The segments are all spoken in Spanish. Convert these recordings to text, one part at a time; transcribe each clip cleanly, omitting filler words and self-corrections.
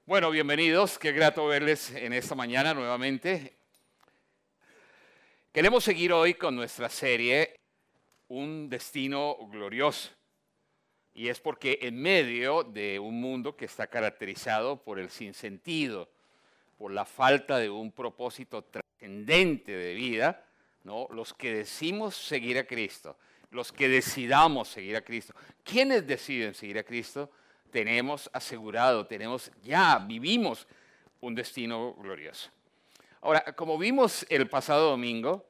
Bueno, bienvenidos, qué grato verles en esta mañana nuevamente. Queremos seguir hoy con nuestra serie Un Destino Glorioso. Y es porque en medio de un mundo que está caracterizado por el sinsentido, por la falta de un propósito trascendente de vida, ¿no? Los que decimos seguir a Cristo, los que decidamos seguir a Cristo, ¿quiénes deciden seguir a Cristo? Tenemos asegurado, vivimos un destino glorioso. Ahora, como vimos el pasado domingo,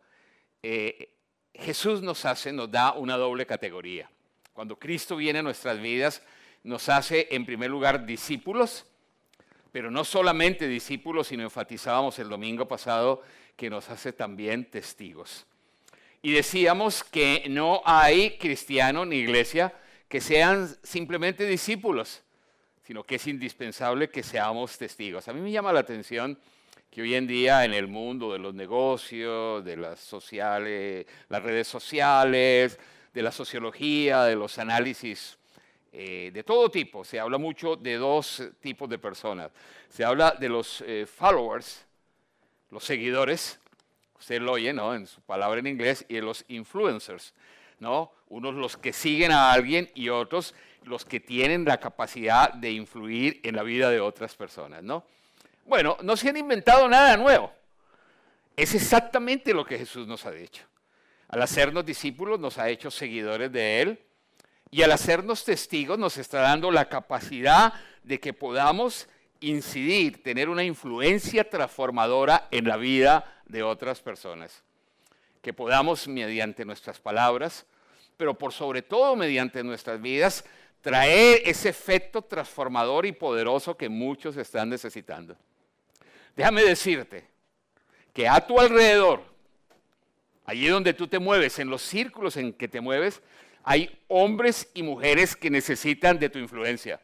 Jesús nos da una doble categoría. Cuando Cristo viene a nuestras vidas, nos hace en primer lugar discípulos, pero no solamente discípulos, sino enfatizábamos el domingo pasado que nos hace también testigos. Y decíamos que no hay cristiano ni iglesia que sean simplemente discípulos, sino que es indispensable que seamos testigos. A mí me llama la atención que hoy en día en el mundo de los negocios, de las redes sociales, de la sociología, de los análisis de todo tipo, se habla mucho de dos tipos de personas. Se habla de los followers, los seguidores, usted lo oye, ¿no?, en su palabra en inglés, y de los influencers, ¿no? Unos los que siguen a alguien y otros los que tienen la capacidad de influir en la vida de otras personas, ¿no? Bueno, no se han inventado nada nuevo. Es exactamente lo que Jesús nos ha dicho. Al hacernos discípulos nos ha hecho seguidores de Él y al hacernos testigos nos está dando la capacidad de que podamos incidir, tener una influencia transformadora en la vida de otras personas. Que podamos, mediante nuestras palabras, pero por sobre todo mediante nuestras vidas, traer ese efecto transformador y poderoso que muchos están necesitando. Déjame decirte que a tu alrededor, allí donde tú te mueves, en los círculos en que te mueves, hay hombres y mujeres que necesitan de tu influencia,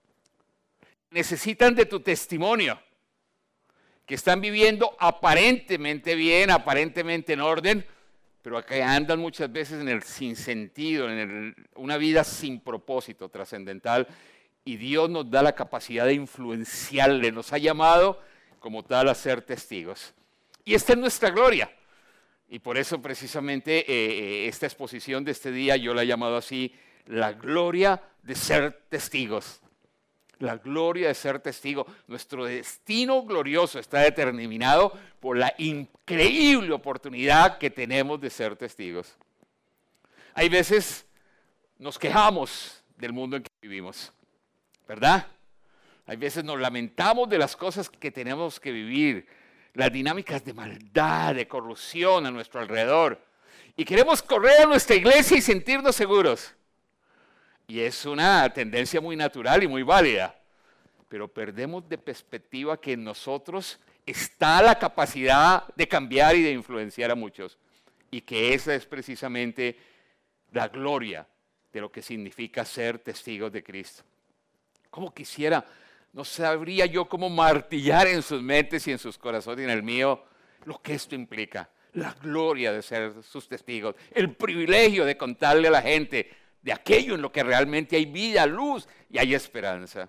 necesitan de tu testimonio, que están viviendo aparentemente bien, aparentemente en orden, pero que andan muchas veces en el sinsentido, una vida sin propósito trascendental, y Dios nos da la capacidad de influenciarle, nos ha llamado como tal a ser testigos. Y esta es nuestra gloria, y por eso precisamente esta exposición de este día yo la he llamado así, la gloria de ser testigos. La gloria de ser testigo. Nuestro destino glorioso está determinado por la increíble oportunidad que tenemos de ser testigos. Hay veces nos quejamos del mundo en que vivimos, ¿verdad? Hay veces nos lamentamos de las cosas que tenemos que vivir, las dinámicas de maldad, de corrupción a nuestro alrededor. Y queremos correr a nuestra iglesia y sentirnos seguros. Y es una tendencia muy natural y muy válida, pero perdemos de perspectiva que en nosotros está la capacidad de cambiar y de influenciar a muchos, y que esa es precisamente la gloria de lo que significa ser testigos de Cristo. Como quisiera, no sabría yo cómo martillar en sus mentes y en sus corazones y en el mío lo que esto implica, la gloria de ser sus testigos, el privilegio de contarle a la gente de aquello en lo que realmente hay vida, luz y hay esperanza.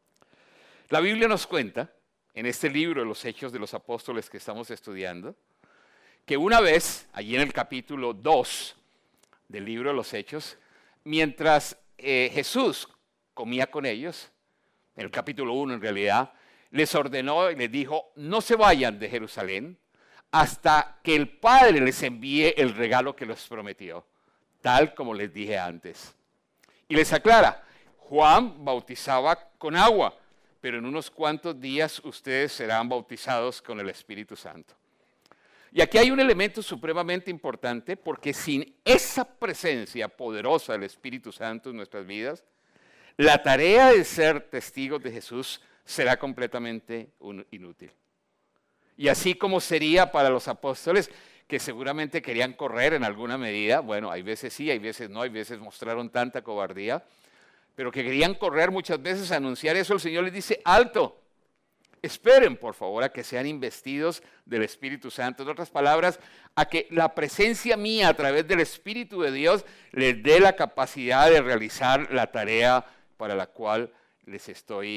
La Biblia nos cuenta, en este libro de los Hechos de los Apóstoles que estamos estudiando, que una vez, allí en el capítulo 2 del libro de los Hechos, mientras Jesús comía con ellos, en el capítulo 1 en realidad, les ordenó y les dijo, no se vayan de Jerusalén hasta que el Padre les envíe el regalo que les prometió, tal como les dije antes. Y les aclara, Juan bautizaba con agua, pero en unos cuantos días ustedes serán bautizados con el Espíritu Santo. Y aquí hay un elemento supremamente importante, porque sin esa presencia poderosa del Espíritu Santo en nuestras vidas, la tarea de ser testigos de Jesús será completamente inútil. Y así como sería para los apóstoles, que seguramente querían correr en alguna medida, bueno, hay veces sí, hay veces no, hay veces mostraron tanta cobardía, pero que querían correr muchas veces a anunciar eso, el Señor les dice, alto, esperen por favor a que sean investidos del Espíritu Santo. En otras palabras, a que la presencia mía a través del Espíritu de Dios les dé la capacidad de realizar la tarea para la cual les estoy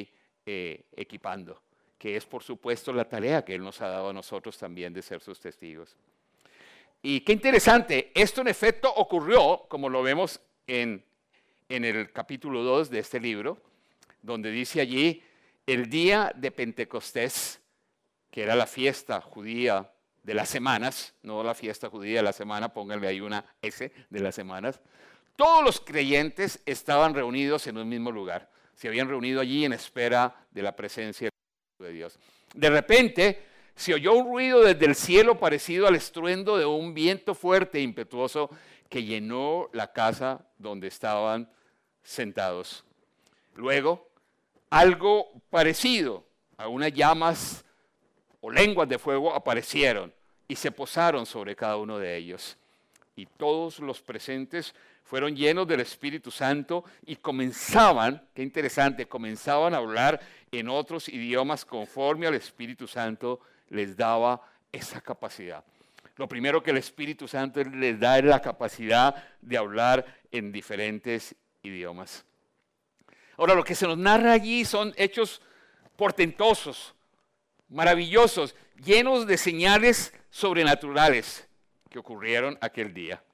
equipando, que es por supuesto la tarea que Él nos ha dado a nosotros también de ser sus testigos. Y qué interesante, esto en efecto ocurrió, como lo vemos en el capítulo 2 de este libro, donde dice allí, el día de Pentecostés, que era la fiesta judía de las semanas, no la fiesta judía de la semana, pónganle ahí una S de las semanas, todos los creyentes estaban reunidos en un mismo lugar, se habían reunido allí en espera de la presencia de Dios. De repente se oyó un ruido desde el cielo parecido al estruendo de un viento fuerte e impetuoso que llenó la casa donde estaban sentados. Luego, algo parecido a unas llamas o lenguas de fuego aparecieron y se posaron sobre cada uno de ellos. Y todos los presentes fueron llenos del Espíritu Santo y comenzaban, qué interesante, comenzaban a hablar en otros idiomas conforme al Espíritu Santo les daba esa capacidad. Lo primero que el Espíritu Santo les da es la capacidad de hablar en diferentes idiomas. Ahora, lo que se nos narra allí son hechos portentosos, maravillosos, llenos de señales sobrenaturales que ocurrieron aquel día.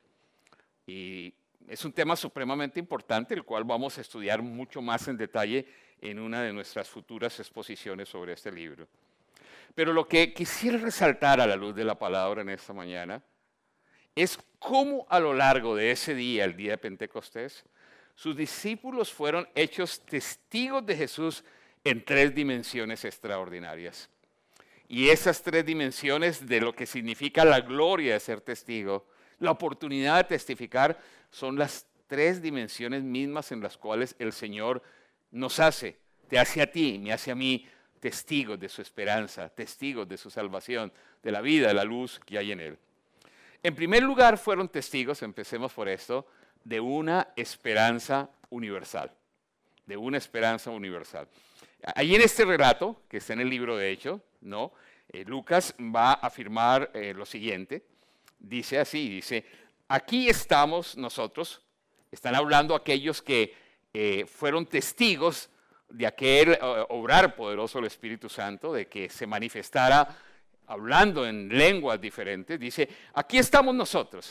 Y es un tema supremamente importante, el cual vamos a estudiar mucho más en detalle en una de nuestras futuras exposiciones sobre este libro. Pero lo que quisiera resaltar a la luz de la palabra en esta mañana es cómo a lo largo de ese día, el día de Pentecostés, sus discípulos fueron hechos testigos de Jesús en 3 dimensiones extraordinarias. Y esas 3 dimensiones de lo que significa la gloria de ser testigo, la oportunidad de testificar, son las 3 dimensiones mismas en las cuales el Señor nos hace, te hace a ti, me hace a mí, testigos de su esperanza, testigos de su salvación, de la vida, de la luz que hay en Él. En primer lugar, fueron testigos, empecemos por esto, de una esperanza universal, de una esperanza universal. Ahí en este relato, que está en el libro de Hechos, ¿no? Lucas va a afirmar lo siguiente, dice así, dice, aquí estamos nosotros, están hablando aquellos que fueron testigos de aquel obrar poderoso del Espíritu Santo, de que se manifestara hablando en lenguas diferentes, dice, aquí estamos nosotros.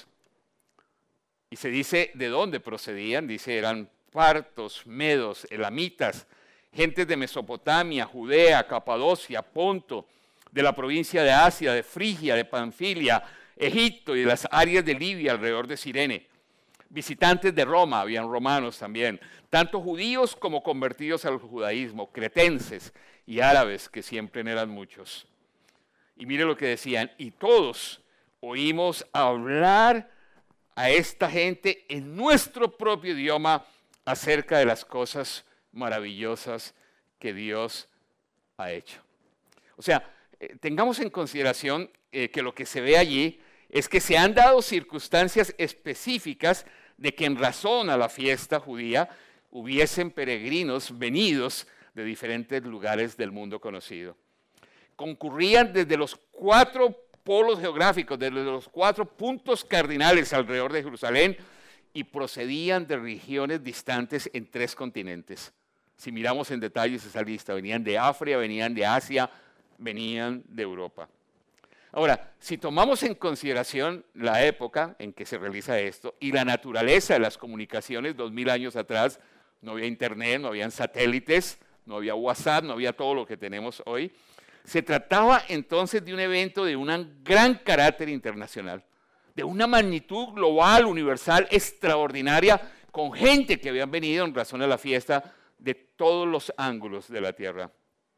Y se dice de dónde procedían, dice, eran partos, medos, elamitas, gentes de Mesopotamia, Judea, Capadocia, Ponto, de la provincia de Asia, de Frigia, de Panfilia, Egipto y de las áreas de Libia alrededor de Cirene. Visitantes de Roma, habían romanos también, tanto judíos como convertidos al judaísmo, cretenses y árabes, que siempre eran muchos. Y mire lo que decían, y todos oímos hablar a esta gente en nuestro propio idioma acerca de las cosas maravillosas que Dios ha hecho. O sea, tengamos en consideración que lo que se ve allí es que se han dado circunstancias específicas de que en razón a la fiesta judía hubiesen peregrinos venidos de diferentes lugares del mundo conocido. Concurrían desde los 4 polos geográficos, desde los 4 puntos cardinales alrededor de Jerusalén y procedían de regiones distantes en 3 continentes. Si miramos en detalles esa lista, venían de África, venían de Asia, venían de Europa. Ahora, si tomamos en consideración la época en que se realiza esto y la naturaleza de las comunicaciones 2000 años atrás, no había internet, no habían satélites, no había WhatsApp, no había todo lo que tenemos hoy. Se trataba entonces de un evento de un gran carácter internacional, de una magnitud global, universal, extraordinaria, con gente que habían venido en razón a la fiesta de todos los ángulos de la tierra.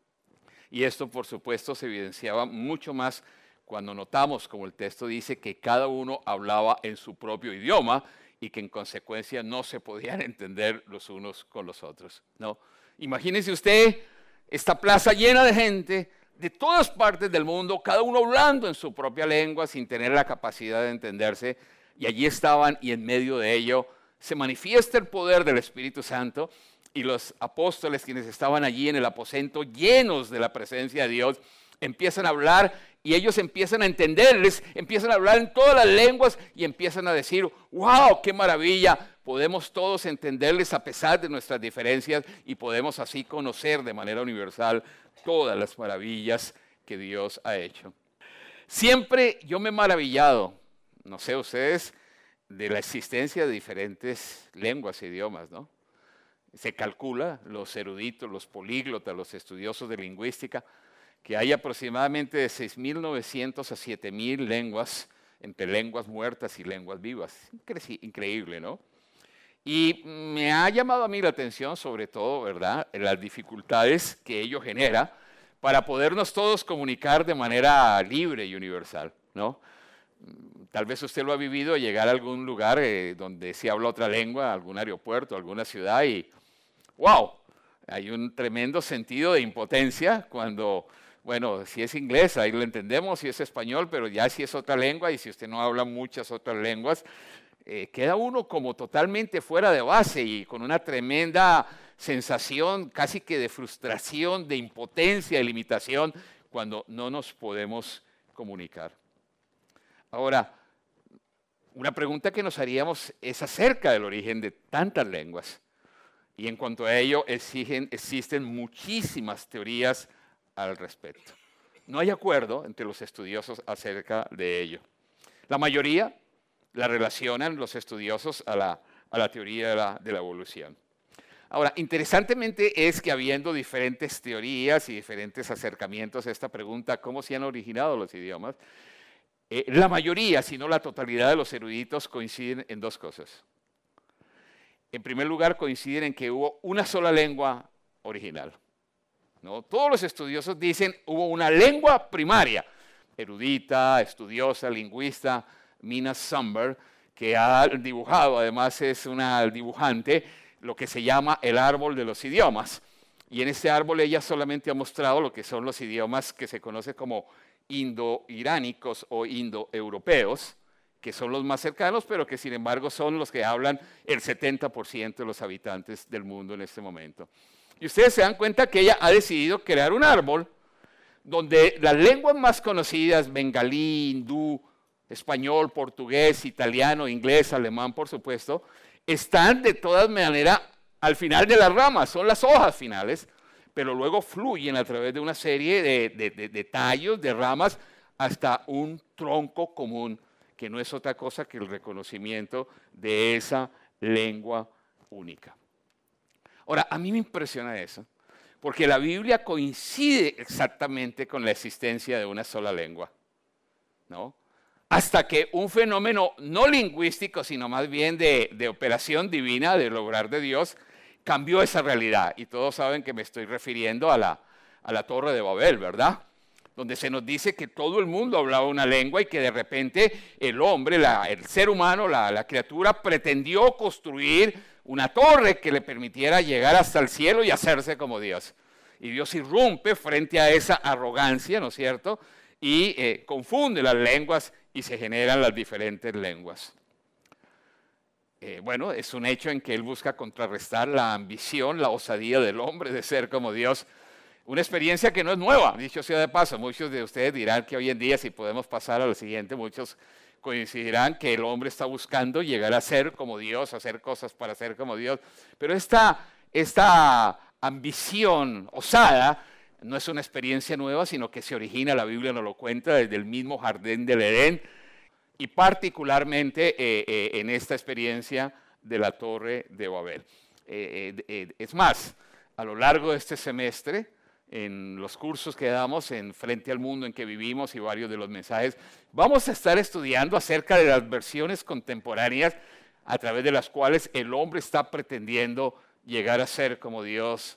Y esto, por supuesto, se evidenciaba mucho más cuando notamos, como el texto dice, que cada uno hablaba en su propio idioma y que en consecuencia no se podían entender los unos con los otros, ¿no? Imagínense usted esta plaza llena de gente de todas partes del mundo, cada uno hablando en su propia lengua sin tener la capacidad de entenderse, y allí estaban y en medio de ello se manifiesta el poder del Espíritu Santo y los apóstoles, quienes estaban allí en el aposento llenos de la presencia de Dios, empiezan a hablar y ellos empiezan a entenderles, empiezan a hablar en todas las lenguas y empiezan a decir, wow, qué maravilla, podemos todos entenderles a pesar de nuestras diferencias y podemos así conocer de manera universal todas las maravillas que Dios ha hecho. Siempre yo me he maravillado, no sé ustedes, de la existencia de diferentes lenguas e idiomas, ¿no? Se calcula, los eruditos, los políglotas, los estudiosos de lingüística, que hay aproximadamente de 6.900 a 7.000 lenguas, entre lenguas muertas y lenguas vivas. Increíble, ¿no? Y me ha llamado a mí la atención, sobre todo, ¿verdad?, las dificultades que ello genera para podernos todos comunicar de manera libre y universal, ¿no? Tal vez usted lo ha vivido, llegar a algún lugar donde se habla otra lengua, algún aeropuerto, alguna ciudad y ¡wow! Hay un tremendo sentido de impotencia cuando, bueno, si es inglés, ahí lo entendemos, si es español, pero ya si es otra lengua y si usted no habla muchas otras lenguas, queda uno como totalmente fuera de base y con una tremenda sensación casi que de frustración, de impotencia, de limitación, cuando no nos podemos comunicar. Ahora, una pregunta que nos haríamos es acerca del origen de tantas lenguas. Y en cuanto a ello, existen muchísimas teorías al respecto. No hay acuerdo entre los estudiosos acerca de ello. La mayoría la relacionan los estudiosos a la teoría de la evolución. Ahora, interesantemente es que habiendo diferentes teorías y diferentes acercamientos a esta pregunta, ¿cómo se han originado los idiomas? La mayoría, si no la totalidad de los eruditos coinciden en dos cosas. En primer lugar, coinciden en que hubo una sola lengua original, ¿no? Todos los estudiosos dicen hubo una lengua primaria, erudita, estudiosa, lingüista, Mina Sumber, que ha dibujado, además es una dibujante, lo que se llama el árbol de los idiomas. Y en este árbol ella solamente ha mostrado lo que son los idiomas que se conoce como indo-iránicos o indoeuropeos, que son los más cercanos, pero que sin embargo son los que hablan el 70% de los habitantes del mundo en este momento. Y ustedes se dan cuenta que ella ha decidido crear un árbol donde las lenguas más conocidas, bengalí, hindú, español, portugués, italiano, inglés, alemán, por supuesto, están de todas maneras al final de las ramas, son las hojas finales, pero luego fluyen a través de una serie de tallos, de ramas, hasta un tronco común, que no es otra cosa que el reconocimiento de esa lengua única. Ahora, a mí me impresiona eso, porque la Biblia coincide exactamente con la existencia de una sola lengua, ¿no? Hasta que un fenómeno no lingüístico, sino más bien de operación divina, del obrar de Dios, cambió esa realidad. Y todos saben que me estoy refiriendo a la Torre de Babel, ¿verdad? Donde se nos dice que todo el mundo hablaba una lengua y que de repente el hombre, el ser humano, la criatura, pretendió construir una torre que le permitiera llegar hasta el cielo y hacerse como Dios. Y Dios irrumpe frente a esa arrogancia, ¿no es cierto? Y confunde las lenguas y se generan las diferentes lenguas. Bueno, es un hecho en que Él busca contrarrestar la ambición, la osadía del hombre de ser como Dios. Una experiencia que no es nueva, dicho sea de paso. Muchos de ustedes dirán que hoy en día, si podemos pasar a lo siguiente, muchos coincidirán que el hombre está buscando llegar a ser como Dios, hacer cosas para ser como Dios. Pero esta ambición osada no es una experiencia nueva, sino que se origina, la Biblia nos lo cuenta, desde el mismo jardín del Edén, y particularmente en esta experiencia de la Torre de Babel. Es más, a lo largo de este semestre, en los cursos que damos en Frente al Mundo en que vivimos y varios de los mensajes, vamos a estar estudiando acerca de las versiones contemporáneas a través de las cuales el hombre está pretendiendo llegar a ser como Dios,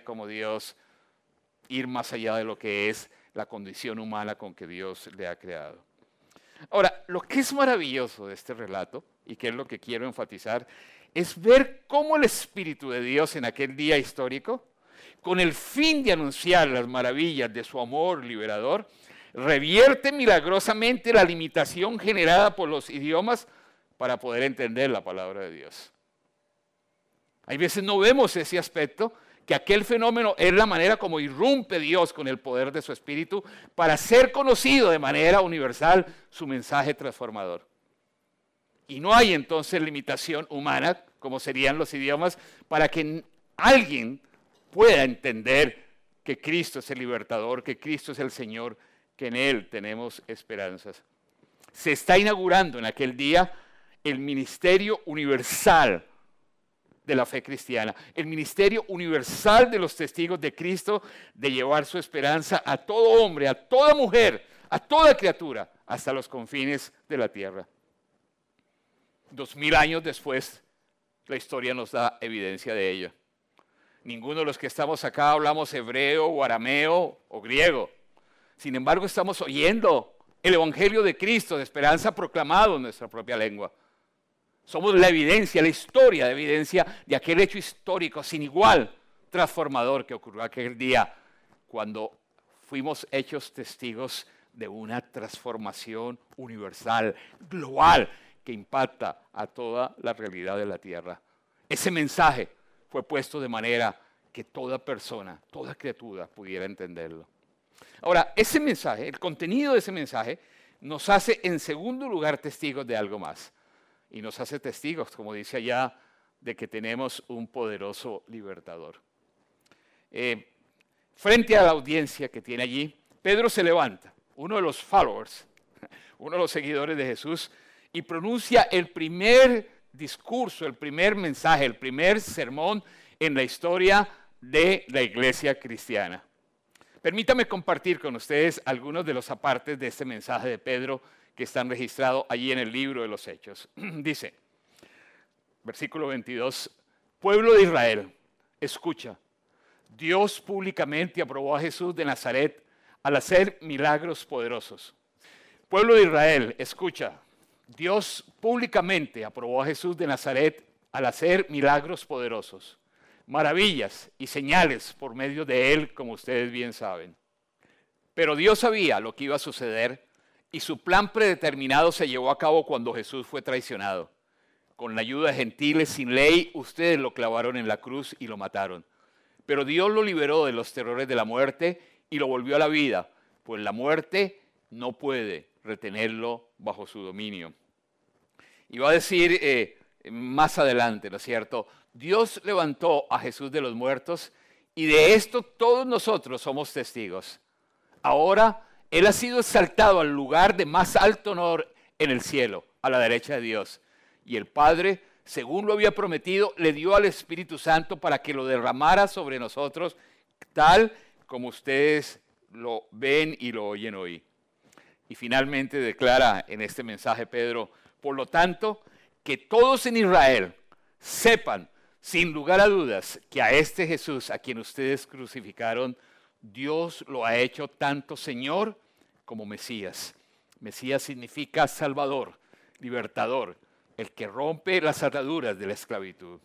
ir más allá de lo que es la condición humana con que Dios le ha creado. Ahora, lo que es maravilloso de este relato, y que es lo que quiero enfatizar, es ver cómo el Espíritu de Dios en aquel día histórico, con el fin de anunciar las maravillas de su amor liberador, revierte milagrosamente la limitación generada por los idiomas para poder entender la palabra de Dios. Hay veces no vemos ese aspecto que aquel fenómeno es la manera como irrumpe Dios con el poder de su Espíritu para hacer conocido de manera universal su mensaje transformador. Y no hay entonces limitación humana, como serían los idiomas, para que alguien pueda entender que Cristo es el libertador, que Cristo es el Señor, que en Él tenemos esperanzas. Se está inaugurando en aquel día el ministerio universal de la fe cristiana, el ministerio universal de los testigos de Cristo, de llevar su esperanza a todo hombre, a toda mujer, a toda criatura, hasta los confines de la tierra. 2000 años después, la historia nos da evidencia de ello. Ninguno de los que estamos acá hablamos hebreo o arameo o griego. Sin embargo, estamos oyendo el Evangelio de Cristo, de esperanza proclamado en nuestra propia lengua. Somos la evidencia, la historia de evidencia de aquel hecho histórico sin igual, transformador que ocurrió aquel día cuando fuimos hechos testigos de una transformación universal, global, que impacta a toda la realidad de la tierra. Ese mensaje fue puesto de manera que toda persona, toda criatura pudiera entenderlo. Ahora, ese mensaje, el contenido de ese mensaje, nos hace en segundo lugar testigos de algo más. Y nos hace testigos, como dice allá, de que tenemos un poderoso libertador. Frente a la audiencia que tiene allí, Pedro se levanta, uno de los followers, uno de los seguidores de Jesús, y pronuncia el primer discurso, el primer mensaje, el primer sermón en la historia de la iglesia cristiana. Permítame compartir con ustedes algunos de los apartes de este mensaje de Pedro que están registrados allí en el libro de los Hechos. Dice, versículo 22, pueblo de Israel, escucha, Dios públicamente aprobó a Jesús de Nazaret al hacer milagros poderosos. Pueblo de Israel, escucha, Dios públicamente aprobó a Jesús de Nazaret al hacer milagros poderosos, maravillas y señales por medio de él, como ustedes bien saben. Pero Dios sabía lo que iba a suceder y su plan predeterminado se llevó a cabo cuando Jesús fue traicionado. Con la ayuda de gentiles sin ley, ustedes lo clavaron en la cruz y lo mataron. Pero Dios lo liberó de los terrores de la muerte y lo volvió a la vida, pues la muerte no puede retenerlo bajo su dominio. Y va a decir más adelante, ¿no es cierto? Dios levantó a Jesús de los muertos y de esto todos nosotros somos testigos. Ahora Él ha sido exaltado al lugar de más alto honor en el cielo, a la derecha de Dios. Y el Padre, según lo había prometido, le dio al Espíritu Santo para que lo derramara sobre nosotros, tal como ustedes lo ven y lo oyen hoy. Y finalmente declara en este mensaje Pedro, por lo tanto, que todos en Israel sepan, sin lugar a dudas, que a este Jesús, a quien ustedes crucificaron, Dios lo ha hecho tanto Señor como Mesías. Mesías significa Salvador, libertador, el que rompe las ataduras de la esclavitud.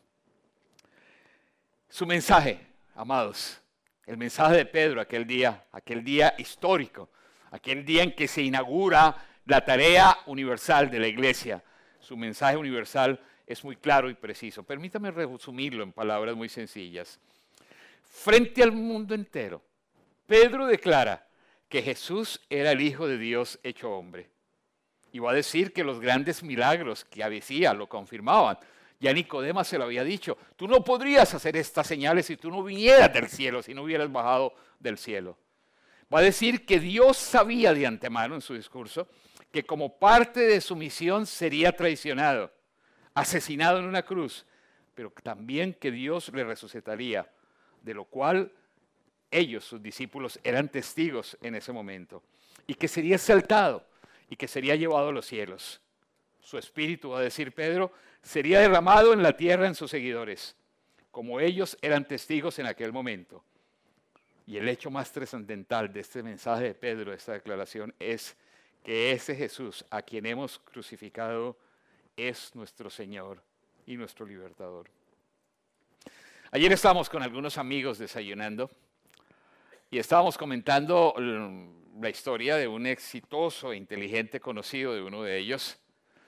Su mensaje, amados, el mensaje de Pedro aquel día histórico, aquel día en que se inaugura la tarea universal de la iglesia. Su mensaje universal es muy claro y preciso. Permítame resumirlo en palabras muy sencillas. Frente al mundo entero, Pedro declara que Jesús era el Hijo de Dios hecho hombre. Y va a decir que los grandes milagros que hacía lo confirmaban. Ya Nicodemo se lo había dicho, tú no podrías hacer estas señales si tú no vinieras del cielo, si no hubieras bajado del cielo. Va a decir que Dios sabía de antemano en su discurso que como parte de su misión sería traicionado, asesinado en una cruz, pero también que Dios le resucitaría, de lo cual ellos, sus discípulos, eran testigos en ese momento, y que sería exaltado y que sería llevado a los cielos. Su espíritu, va a decir Pedro, sería derramado en la tierra en sus seguidores, como ellos eran testigos en aquel momento. Y el hecho más trascendental de este mensaje de Pedro, de esta declaración, es que ese Jesús a quien hemos crucificado es nuestro Señor y nuestro libertador. Ayer estábamos con algunos amigos desayunando y estábamos comentando la historia de un exitoso e inteligente conocido de uno de ellos,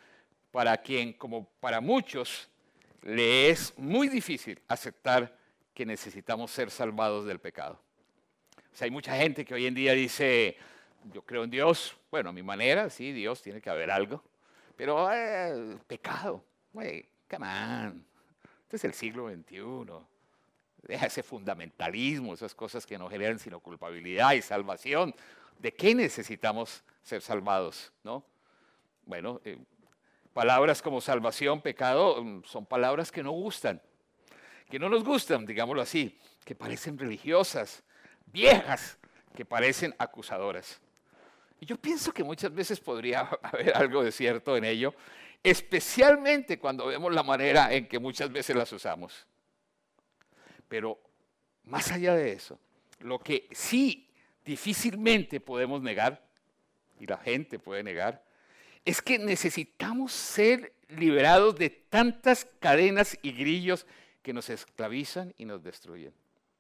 para quien, como para muchos, le es muy difícil aceptar que necesitamos ser salvados del pecado. O sea, hay mucha gente que hoy en día dice, yo creo en Dios, bueno, a mi manera, sí, Dios tiene que haber algo, pero pecado, güey, come on, este es el siglo XXI, deja ese fundamentalismo, esas cosas que no generan sino culpabilidad y salvación. ¿De qué necesitamos ser salvados, no? Bueno, palabras como salvación, pecado, son palabras que no gustan, que no nos gustan, digámoslo así, que parecen religiosas, viejas, que parecen acusadoras. Y yo pienso que muchas veces podría haber algo de cierto en ello, especialmente cuando vemos la manera en que muchas veces las usamos. Pero más allá de eso, lo que sí difícilmente podemos negar, y la gente puede negar, es que necesitamos ser liberados de tantas cadenas y grillos que nos esclavizan y nos destruyen.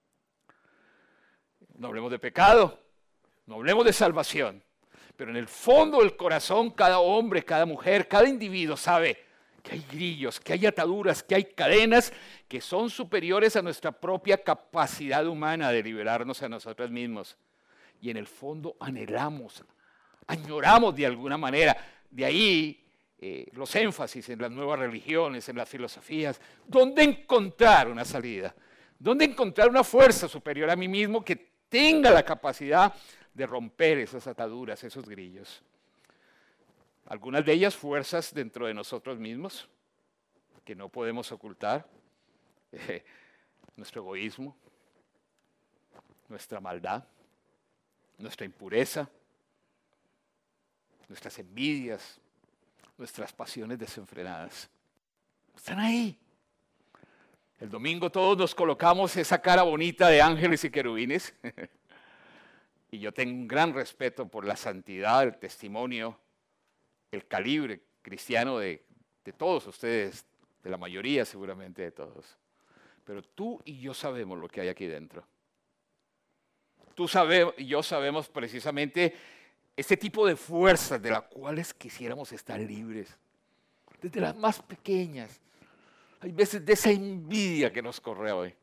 No hablemos de pecado, no hablemos de salvación, pero en el fondo del corazón cada hombre, cada mujer, cada individuo sabe que hay grillos, que hay ataduras, que hay cadenas que son superiores a nuestra propia capacidad humana de liberarnos a nosotros mismos. Y en el fondo anhelamos, añoramos de alguna manera. De ahí los énfasis en las nuevas religiones, en las filosofías. ¿Dónde encontrar una salida? ¿Dónde encontrar una fuerza superior a mí mismo que tenga la capacidad de romper esas ataduras, esos grillos? Algunas de ellas fuerzas dentro de nosotros mismos que no podemos ocultar. Nuestro egoísmo, nuestra maldad, nuestra impureza, nuestras envidias, nuestras pasiones desenfrenadas. Están ahí. El domingo todos nos colocamos esa cara bonita de ángeles y querubines. Y yo tengo un gran respeto por la santidad, el testimonio, el calibre cristiano de todos ustedes, de la mayoría seguramente de todos. Pero tú y yo sabemos lo que hay aquí dentro. Tú y yo sabemos precisamente este tipo de fuerzas de las cuales quisiéramos estar libres. Desde las más pequeñas. Hay veces de esa envidia que nos corre hoy.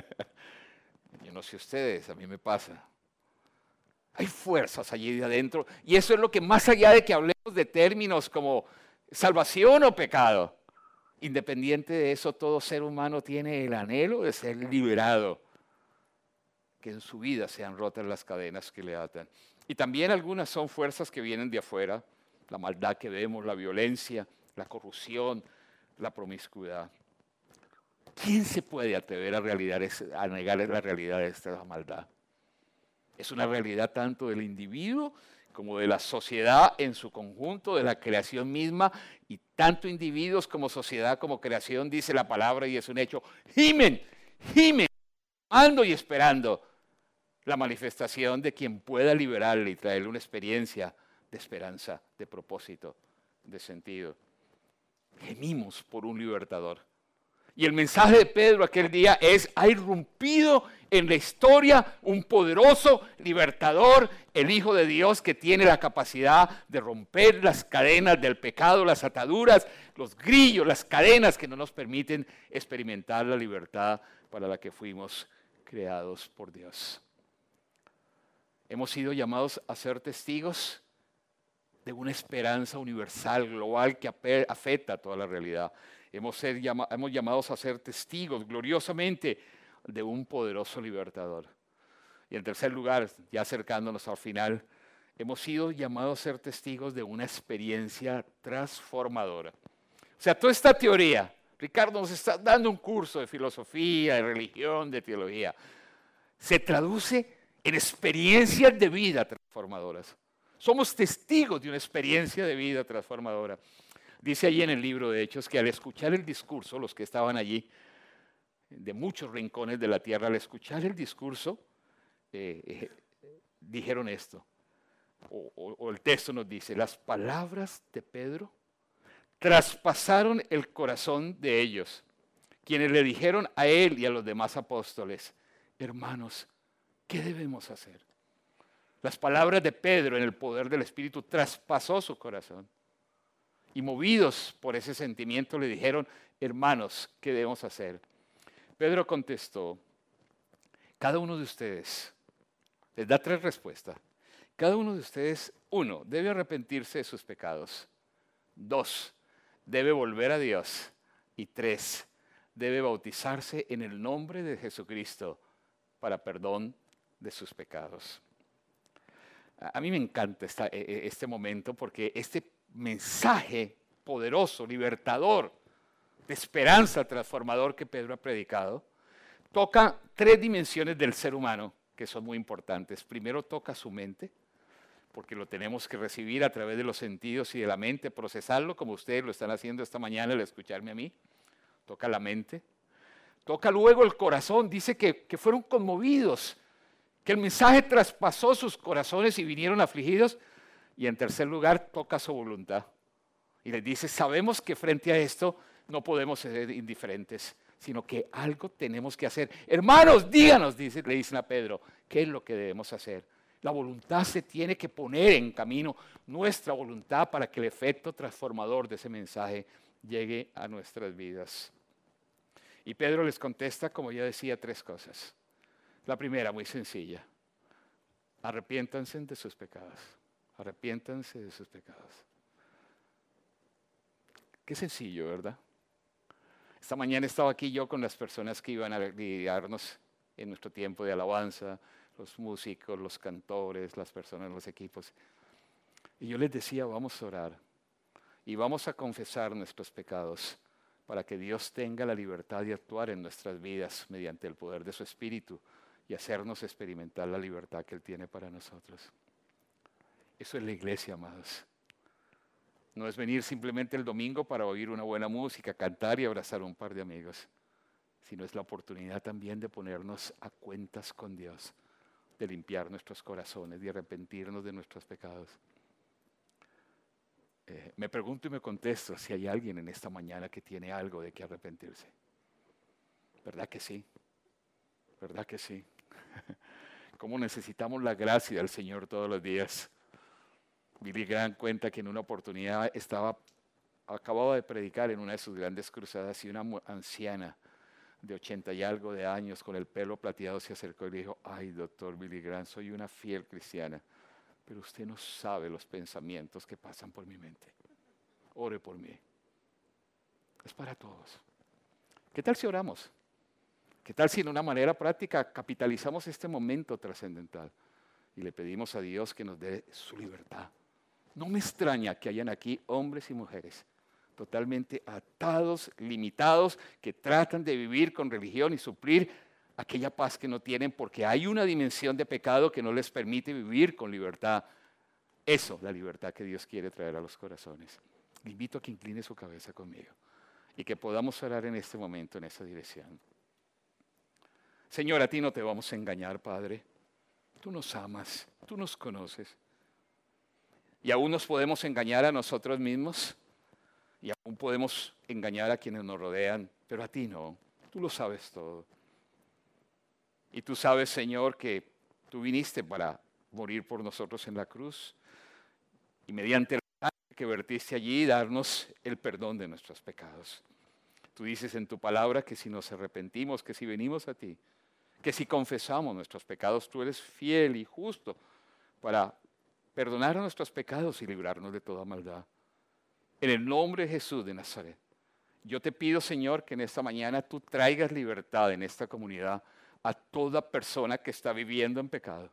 Yo no sé ustedes, a mí me pasa. Hay fuerzas allí de adentro. Y eso es lo que más allá de que hablemos de términos como salvación o pecado, independiente de eso, todo ser humano tiene el anhelo de ser liberado. Que en su vida sean rotas las cadenas que le atan. Y también algunas son fuerzas que vienen de afuera, la maldad que vemos, la violencia, la corrupción, la promiscuidad. ¿Quién se puede atrever a negar la realidad de esta maldad? Es una realidad tanto del individuo como de la sociedad en su conjunto, de la creación misma, y tanto individuos como sociedad como creación, dice la palabra y es un hecho, gimen, amando y esperando la manifestación de quien pueda liberarle y traerle una experiencia de esperanza, de propósito, de sentido. Gemimos por un libertador. Y el mensaje de Pedro aquel día es, ha irrumpido en la historia un poderoso libertador, el Hijo de Dios que tiene la capacidad de romper las cadenas del pecado, las ataduras, los grillos, las cadenas que no nos permiten experimentar la libertad para la que fuimos creados por Dios. Hemos sido llamados a ser testigos de una esperanza universal, global, que afecta a toda la realidad. Hemos llamados a ser testigos gloriosamente de un poderoso libertador. Y en tercer lugar, ya acercándonos al final, hemos sido llamados a ser testigos de una experiencia transformadora. O sea, toda esta teoría, Ricardo nos está dando un curso de filosofía, de religión, de teología, se traduce en experiencias de vida transformadoras. Somos testigos de una experiencia de vida transformadora. Dice allí en el libro de Hechos que al escuchar el discurso, los que estaban allí, de muchos rincones de la tierra, al escuchar el discurso, dijeron esto, o el texto nos dice, las palabras de Pedro traspasaron el corazón de ellos, quienes le dijeron a él y a los demás apóstoles, hermanos, ¿qué debemos hacer? Las palabras de Pedro en el poder del Espíritu traspasó su corazón. Y movidos por ese sentimiento le dijeron, hermanos, ¿qué debemos hacer? Pedro contestó, cada uno de ustedes les da 3 respuestas. Cada uno de ustedes, 1, debe arrepentirse de sus pecados. 2, debe volver a Dios. Y 3, debe bautizarse en el nombre de Jesucristo para perdón de sus pecados. A mí me encanta este momento porque este mensaje poderoso, libertador, de esperanza transformador que Pedro ha predicado, toca 3 dimensiones del ser humano que son muy importantes. Primero toca su mente, porque lo tenemos que recibir a través de los sentidos y de la mente, procesarlo como ustedes lo están haciendo esta mañana al escucharme a mí. Toca la mente. Toca luego el corazón. Dice que fueron conmovidos, que el mensaje traspasó sus corazones y vinieron afligidos. Y en tercer lugar, toca su voluntad. Y les dice, sabemos que frente a esto no podemos ser indiferentes, sino que algo tenemos que hacer. Hermanos, díganos, le dicen a Pedro, ¿qué es lo que debemos hacer? La voluntad se tiene que poner en camino, nuestra voluntad, para que el efecto transformador de ese mensaje llegue a nuestras vidas. Y Pedro les contesta, como ya decía, 3 cosas. La primera, muy sencilla, arrepiéntanse de sus pecados. Arrepiéntanse de sus pecados. Qué sencillo, ¿verdad? Esta mañana estaba aquí yo con las personas que iban a guiarnos en nuestro tiempo de alabanza, los músicos, los cantores, las personas, los equipos. Y yo les decía, vamos a orar y vamos a confesar nuestros pecados para que Dios tenga la libertad de actuar en nuestras vidas mediante el poder de su Espíritu y hacernos experimentar la libertad que Él tiene para nosotros. Eso es la iglesia, amados. No es venir simplemente el domingo para oír una buena música, cantar y abrazar a un par de amigos, sino es la oportunidad también de ponernos a cuentas con Dios, de limpiar nuestros corazones, de arrepentirnos de nuestros pecados. Me pregunto y me contesto si hay alguien en esta mañana que tiene algo de que arrepentirse. ¿Verdad que sí? ¿Verdad que sí? ¿Cómo necesitamos la gracia del Señor todos los días? Billy Graham cuenta que en una oportunidad acababa de predicar en una de sus grandes cruzadas y una anciana de 80 y algo de años con el pelo plateado se acercó y le dijo, ay, doctor Billy Graham, soy una fiel cristiana, pero usted no sabe los pensamientos que pasan por mi mente. Ore por mí. Es para todos. ¿Qué tal si oramos? ¿Qué tal si en una manera práctica capitalizamos este momento trascendental y le pedimos a Dios que nos dé su libertad? No me extraña que hayan aquí hombres y mujeres totalmente atados, limitados, que tratan de vivir con religión y suplir aquella paz que no tienen porque hay una dimensión de pecado que no les permite vivir con libertad. Eso, la libertad que Dios quiere traer a los corazones. Le invito a que incline su cabeza conmigo y que podamos orar en este momento en esa dirección. Señor, a ti no te vamos a engañar, Padre. Tú nos amas, tú nos conoces. Y aún nos podemos engañar a nosotros mismos y aún podemos engañar a quienes nos rodean, pero a ti no. Tú lo sabes todo. Y tú sabes, Señor, que tú viniste para morir por nosotros en la cruz y mediante la sangre que vertiste allí darnos el perdón de nuestros pecados. Tú dices en tu palabra que si nos arrepentimos, que si venimos a ti, que si confesamos nuestros pecados, tú eres fiel y justo para perdonar nuestros pecados y librarnos de toda maldad. En el nombre de Jesús de Nazaret, yo te pido, Señor, que en esta mañana tú traigas libertad en esta comunidad a toda persona que está viviendo en pecado.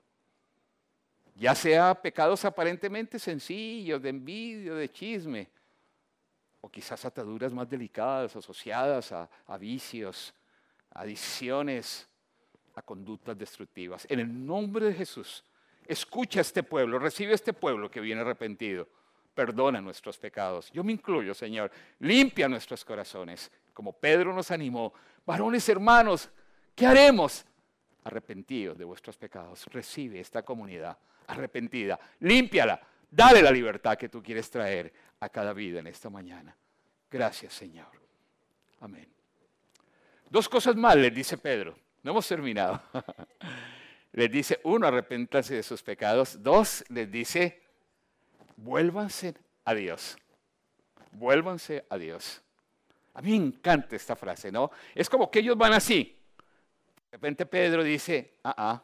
Ya sea pecados aparentemente sencillos, de envidia, de chisme, o quizás ataduras más delicadas asociadas a vicios, a adicciones, a conductas destructivas. En el nombre de Jesús, escucha a este pueblo, recibe a este pueblo que viene arrepentido. Perdona nuestros pecados. Yo me incluyo, Señor. Limpia nuestros corazones. Como Pedro nos animó. Varones hermanos, ¿qué haremos? Arrepentidos de vuestros pecados. Recibe esta comunidad arrepentida. Límpiala. Dale la libertad que tú quieres traer a cada vida en esta mañana. Gracias, Señor. Amén. 2 cosas más les dice Pedro. No hemos terminado. Les dice, 1, arrepéntanse de sus pecados. 2, les dice, vuélvanse a Dios. Vuélvanse a Dios. A mí me encanta esta frase, ¿no? Es como que ellos van así. De repente Pedro dice,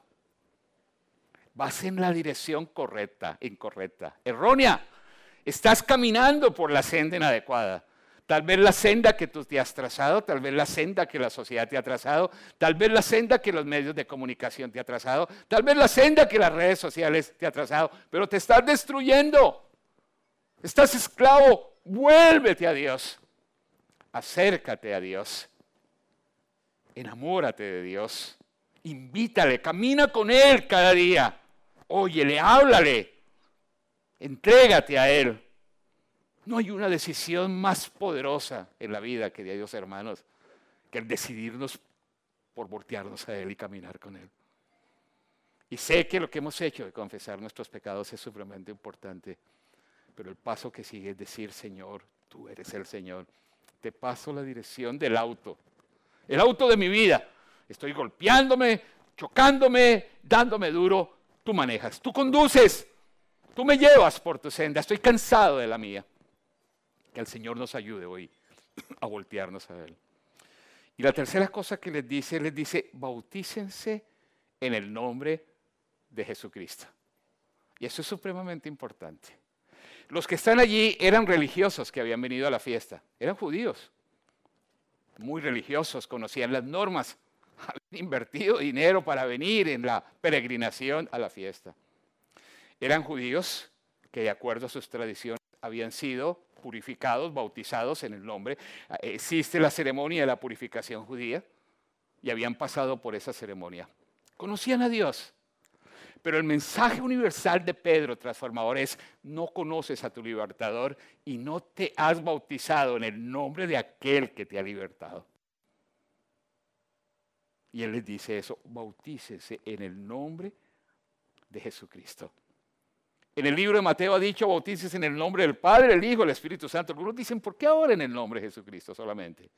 vas en la dirección correcta, incorrecta, errónea. Estás caminando por la senda inadecuada. Tal vez la senda que tú te has trazado, tal vez la senda que la sociedad te ha trazado, tal vez la senda que los medios de comunicación te ha trazado, tal vez la senda que las redes sociales te ha trazado, pero te estás destruyendo. Estás esclavo, vuélvete a Dios. Acércate a Dios. Enamórate de Dios. Invítale, camina con Él cada día. Óyele, háblale. Entrégate a Él. No hay una decisión más poderosa en la vida, queridos hermanos, que el decidirnos por voltearnos a Él y caminar con Él. Y sé que lo que hemos hecho de confesar nuestros pecados es supremamente importante, pero el paso que sigue es decir, Señor, tú eres el Señor. Te paso la dirección del auto, el auto de mi vida. Estoy golpeándome, chocándome, dándome duro. Tú manejas, tú conduces, tú me llevas por tu senda. Estoy cansado de la mía. Que el Señor nos ayude hoy a voltearnos a Él. Y la tercera cosa que les dice, bautícense en el nombre de Jesucristo. Y eso es supremamente importante. Los que están allí eran religiosos que habían venido a la fiesta. Eran judíos, muy religiosos, conocían las normas, habían invertido dinero para venir en la peregrinación a la fiesta. Eran judíos que de acuerdo a sus tradiciones habían sido purificados, bautizados en el nombre. Existe la ceremonia de la purificación judía y habían pasado por esa ceremonia. Conocían a Dios, pero el mensaje universal de Pedro transformador es: no conoces a tu libertador y no te has bautizado en el nombre de aquel que te ha libertado. Y él les dice eso: bautícese en el nombre de Jesucristo. En el libro de Mateo ha dicho, bautícese en el nombre del Padre, el Hijo, el Espíritu Santo. Algunos dicen, ¿por qué ahora en el nombre de Jesucristo solamente?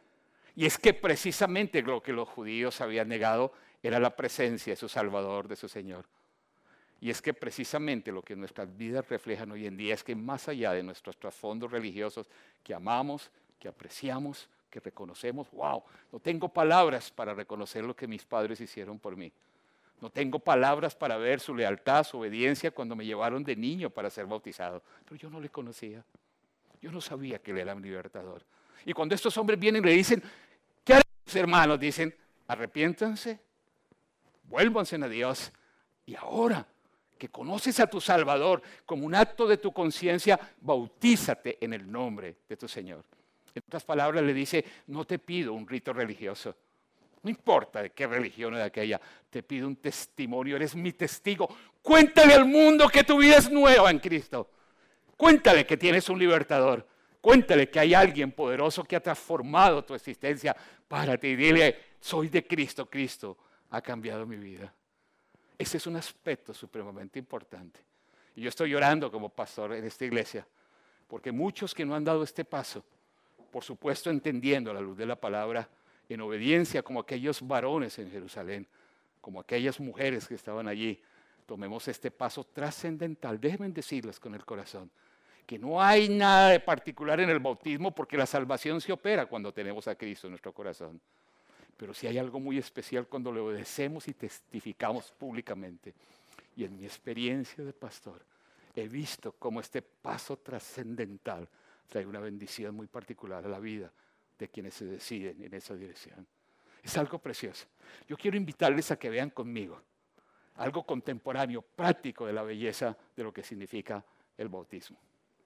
Y es que precisamente lo que los judíos habían negado era la presencia de su Salvador, de su Señor. Y es que precisamente lo que nuestras vidas reflejan hoy en día es que más allá de nuestros trasfondos religiosos que amamos, que apreciamos, que reconocemos, wow, no tengo palabras para reconocer lo que mis padres hicieron por mí. No tengo palabras para ver su lealtad, su obediencia cuando me llevaron de niño para ser bautizado. Pero yo no le conocía. Yo no sabía que él era mi libertador. Y cuando estos hombres vienen y le dicen, ¿qué haremos, hermanos? Dicen, arrepiéntanse, vuélvanse a Dios. Y ahora que conoces a tu Salvador como un acto de tu conciencia, bautízate en el nombre de tu Señor. En otras palabras le dice, no te pido un rito religioso. No importa de qué religión o de aquella, te pido un testimonio, eres mi testigo. Cuéntale al mundo que tu vida es nueva en Cristo. Cuéntale que tienes un libertador. Cuéntale que hay alguien poderoso que ha transformado tu existencia para ti. Dile, soy de Cristo, Cristo ha cambiado mi vida. Ese es un aspecto supremamente importante. Y yo estoy llorando como pastor en esta iglesia, porque muchos que no han dado este paso, por supuesto entendiendo a la luz de la palabra, en obediencia como aquellos varones en Jerusalén, como aquellas mujeres que estaban allí, tomemos este paso trascendental. Déjenme decirles con el corazón que no hay nada de particular en el bautismo porque la salvación se opera cuando tenemos a Cristo en nuestro corazón. Pero sí hay algo muy especial cuando le obedecemos y testificamos públicamente. Y en mi experiencia de pastor he visto cómo este paso trascendental trae una bendición muy particular a la vida de quienes se deciden en esa dirección. Es algo precioso. Yo quiero invitarles a que vean conmigo algo contemporáneo, práctico de la belleza de lo que significa el bautismo.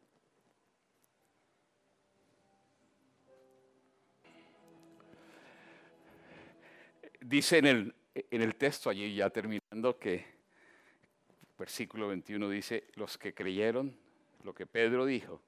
Dice en el texto allí, ya terminando, que versículo 21 dice, los que creyeron lo que Pedro dijo,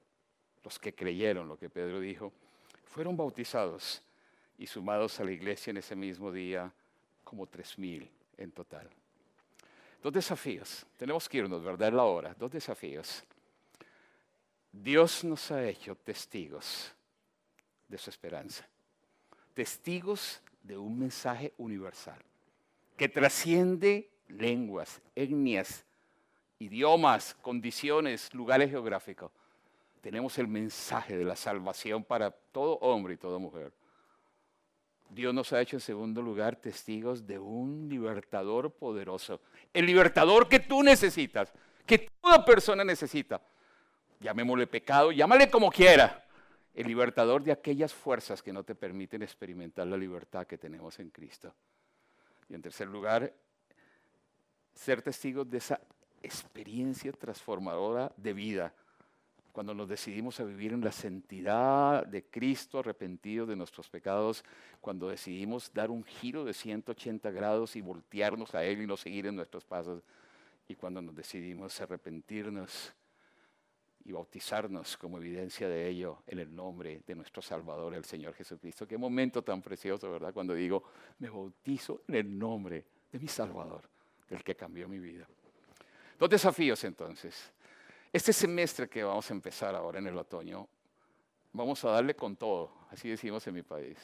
fueron bautizados y sumados a la iglesia en ese mismo día como 3,000 en total. 2 desafíos. Tenemos que irnos, ¿verdad? Es la hora. 2 desafíos. Dios nos ha hecho testigos de su esperanza. Testigos de un mensaje universal que trasciende lenguas, etnias, idiomas, condiciones, lugares geográficos. Tenemos el mensaje de la salvación para todo hombre y toda mujer. Dios nos ha hecho en segundo lugar testigos de un libertador poderoso. El libertador que tú necesitas, que toda persona necesita. Llamémosle pecado, llámale como quiera. El libertador de aquellas fuerzas que no te permiten experimentar la libertad que tenemos en Cristo. Y en tercer lugar, ser testigos de esa experiencia transformadora de vida. Cuando nos decidimos a vivir en la santidad de Cristo, arrepentidos de nuestros pecados, cuando decidimos dar un giro de 180 grados y voltearnos a Él y no seguir en nuestros pasos, y cuando nos decidimos arrepentirnos y bautizarnos como evidencia de ello en el nombre de nuestro Salvador, el Señor Jesucristo. Qué momento tan precioso, ¿verdad? Cuando digo, me bautizo en el nombre de mi Salvador, del que cambió mi vida. 2 desafíos entonces. Este semestre que vamos a empezar ahora en el otoño, vamos a darle con todo, así decimos en mi país.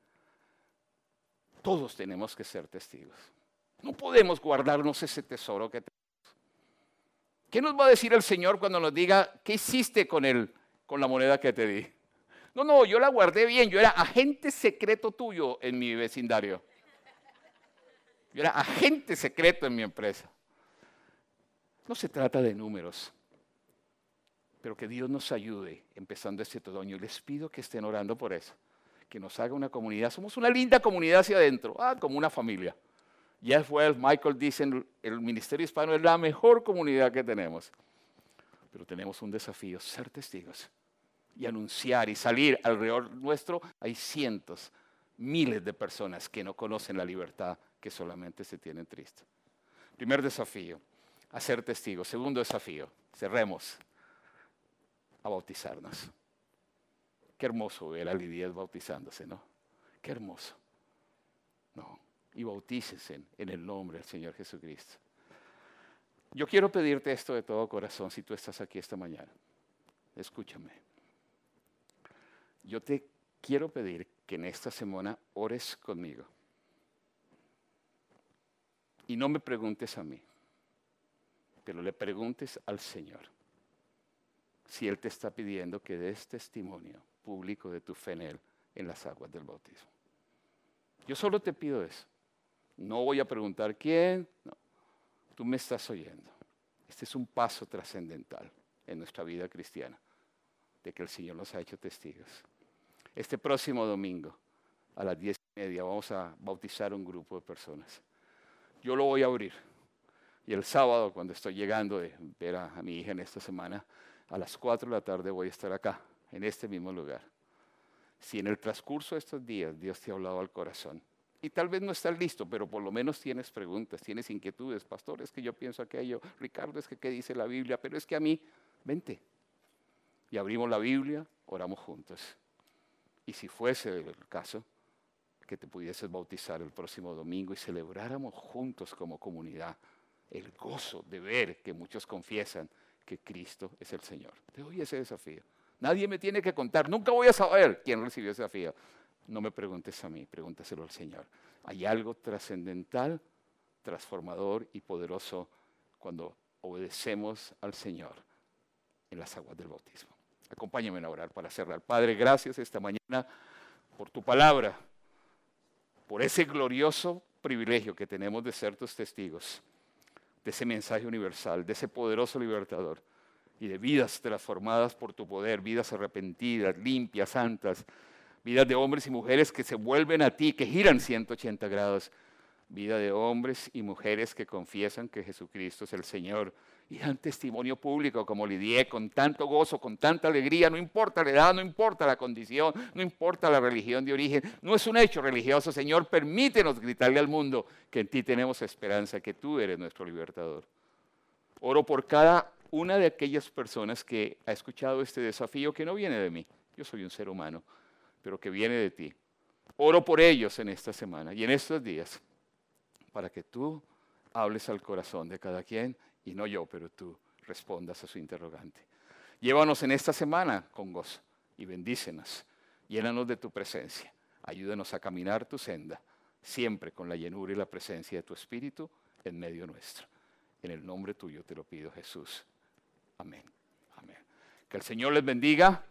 Todos tenemos que ser testigos. No podemos guardarnos ese tesoro que tenemos. ¿Qué nos va a decir el Señor cuando nos diga, qué hiciste con la moneda que te di? No, yo la guardé bien, yo era agente secreto tuyo en mi vecindario. Yo era agente secreto en mi empresa. No se trata de números. Pero que Dios nos ayude empezando este otoño. Y les pido que estén orando por eso. Que nos haga una comunidad. Somos una linda comunidad hacia adentro. como una familia. Jeff Wells, Michael dicen, el Ministerio Hispano es la mejor comunidad que tenemos. Pero tenemos un desafío, ser testigos. Y anunciar y salir alrededor nuestro. Hay cientos, miles de personas que no conocen la libertad que solamente se tiene en Cristo. Primer desafío, hacer testigos. Segundo desafío, cerremos. A bautizarnos. Qué hermoso ver a Lidia bautizándose, ¿no? Qué hermoso. No, y bautícense en el nombre del Señor Jesucristo. Yo quiero pedirte esto de todo corazón si tú estás aquí esta mañana. Escúchame. Yo te quiero pedir que en esta semana ores conmigo. Y no me preguntes a mí, pero le preguntes al Señor. Si Él te está pidiendo que des testimonio público de tu fe en Él en las aguas del bautismo. Yo solo te pido eso. No voy a preguntar quién. No. Tú me estás oyendo. Este es un paso trascendental en nuestra vida cristiana, de que el Señor nos ha hecho testigos. Este próximo domingo, a las 10:30, vamos a bautizar un grupo de personas. Yo lo voy a abrir. Y el sábado, cuando estoy llegando de ver a mi hija en esta semana, a las 4 de la tarde voy a estar acá, en este mismo lugar. Si en el transcurso de estos días Dios te ha hablado al corazón, y tal vez no estás listo, pero por lo menos tienes preguntas, tienes inquietudes, pastor, es que yo pienso aquello, Ricardo, es que qué dice la Biblia, pero es que a mí, vente. Y abrimos la Biblia, oramos juntos. Y si fuese el caso, que te pudieses bautizar el próximo domingo y celebráramos juntos como comunidad el gozo de ver que muchos confiesan que Cristo es el Señor. Te doy ese desafío. Nadie me tiene que contar. Nunca voy a saber quién recibió ese desafío. No me preguntes a mí, pregúntaselo al Señor. Hay algo trascendental, transformador y poderoso cuando obedecemos al Señor en las aguas del bautismo. Acompáñame a orar para cerrar. Padre, gracias esta mañana por tu palabra, por ese glorioso privilegio que tenemos de ser tus testigos, de ese mensaje universal, de ese poderoso libertador y de vidas transformadas por tu poder, vidas arrepentidas, limpias, santas, vidas de hombres y mujeres que se vuelven a ti, que giran 180 grados, vida de hombres y mujeres que confiesan que Jesucristo es el Señor y dan testimonio público como Lidia, con tanto gozo, con tanta alegría, no importa la edad, no importa la condición, no importa la religión de origen, no es un hecho religioso, Señor, permítenos gritarle al mundo que en ti tenemos esperanza, que tú eres nuestro libertador. Oro por cada una de aquellas personas que ha escuchado este desafío que no viene de mí, yo soy un ser humano, pero que viene de ti. Oro por ellos en esta semana y en estos días, para que tú hables al corazón de cada quien, y no yo, pero tú respondas a su interrogante. Llévanos en esta semana con gozo y bendícenos. Llénanos de tu presencia. Ayúdanos a caminar tu senda, siempre con la llenura y la presencia de tu Espíritu en medio nuestro. En el nombre tuyo te lo pido, Jesús. Amén. Amén. Que el Señor les bendiga.